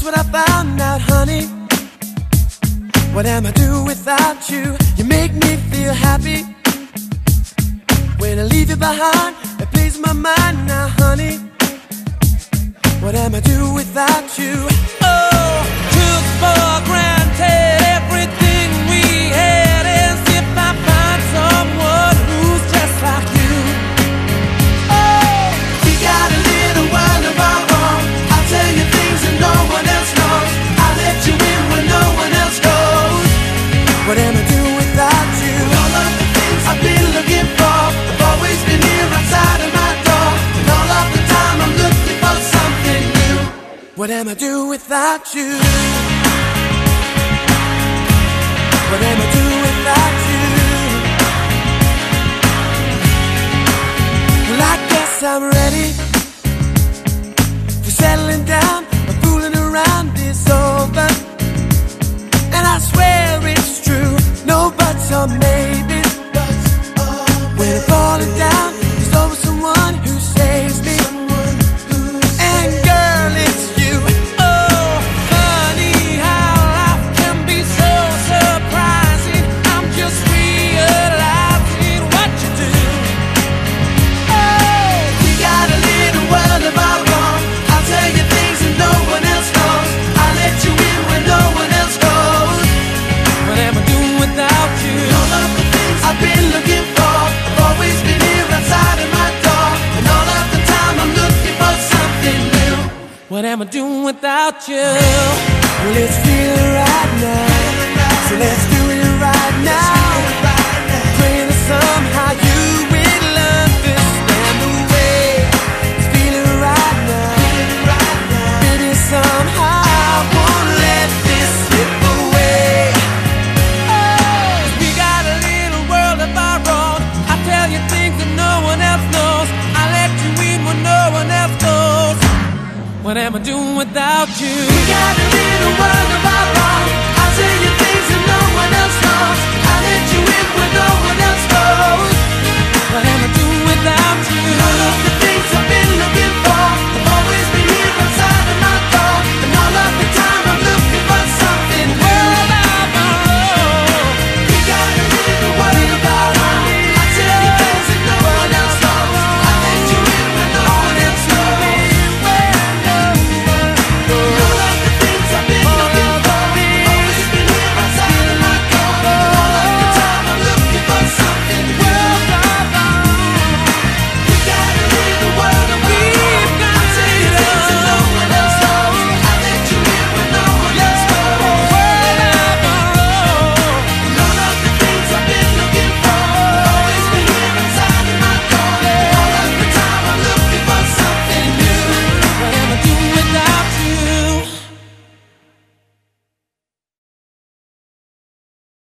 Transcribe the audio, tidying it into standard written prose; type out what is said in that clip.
what I found out, honey. What am I do without you? You make me feel happy. When I leave you behind, it plays my mind now, honey. What am I do without you? Oh, took for granted everything we had, as if I find someone who's just like you. Oh, we got a little world of our own. I'll tell you things that no one else knows. I'll let you in when no one else goes. What am I do without you? All of the things I've been looking for have always been here outside of my door. And all of the time I'm looking for something new. What am I do without you? What am I do without you? Well, I guess I'm ready for settling down. My fooling around is over, and I swear it's true. No buts or maybes. When I'm falling down, there's always someone who saves me. And girl, it's you. Oh, honey, how life can be so surprising. I'm just realizing what you do. Oh, we got a little world of our own. I'll tell you things that no one else knows. I'll let you in when no one else goes. What am I doing without you? All of the things I've been looking for have always been here outside of my door. And all of the time I'm looking for something new. What am I doing without you? Well, it's feeling right now, so let's do it right now. Praying that somehow you will understand the way it's feeling right now. Baby, somehow I won't let this slip away. We got a little world of our own. I tell you things that no one else knows. I let you in when no one else goes. What am I doing without you? We got a